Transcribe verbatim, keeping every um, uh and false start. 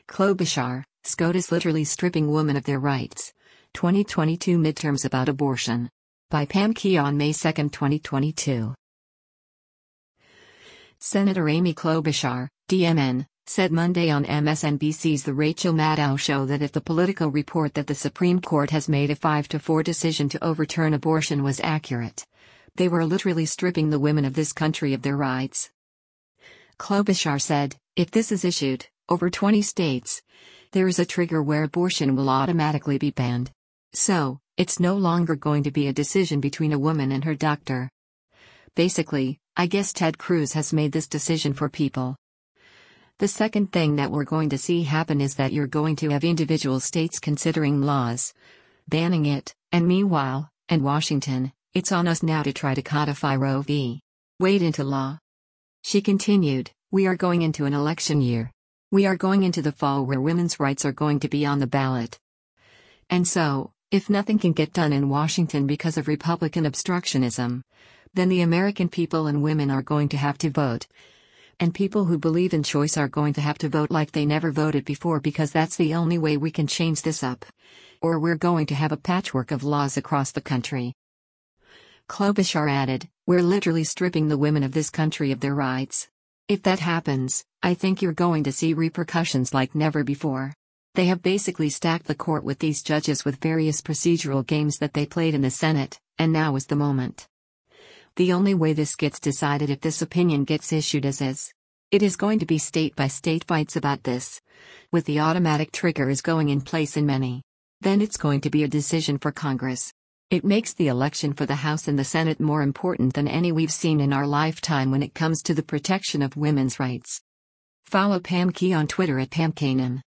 Klobuchar, SCOTUS literally stripping women of their rights. twenty twenty-two midterms about abortion. By Pam Keon, May second, twenty twenty-two. Senator Amy Klobuchar, D M N, said Monday on M S N B C's The Rachel Maddow Show that if the Politico report that the Supreme Court has made a five to four decision to overturn abortion was accurate, they were literally stripping the women of this country of their rights. Klobuchar said, if this is issued, over twenty states, there is a trigger where abortion will automatically be banned. So, it's no longer going to be a decision between a woman and her doctor. Basically, I guess Ted Cruz has made this decision for people. The second thing that we're going to see happen is that you're going to have individual states considering laws, banning it, and meanwhile, in Washington, it's on us now to try to codify Roe v. Wade into law. She continued, we are going into an election year. We are going into the fall where women's rights are going to be on the ballot. And so, if nothing can get done in Washington because of Republican obstructionism, then the American people and women are going to have to vote. And people who believe in choice are going to have to vote like they never voted before, because that's the only way we can change this up. Or we're going to have a patchwork of laws across the country. Klobuchar added, we're literally stripping the women of this country of their rights. If that happens, I think you're going to see repercussions like never before. They have basically stacked the court with these judges with various procedural games that they played in the Senate, and now is the moment. The only way this gets decided if this opinion gets issued as is. It is going to be state-by-state fights about this. With the automatic triggers going in place in many. Then it's going to be a decision for Congress. It makes the election for the House and the Senate more important than any we've seen in our lifetime when it comes to the protection of women's rights. Follow Pam Key on Twitter at Pam Kanan.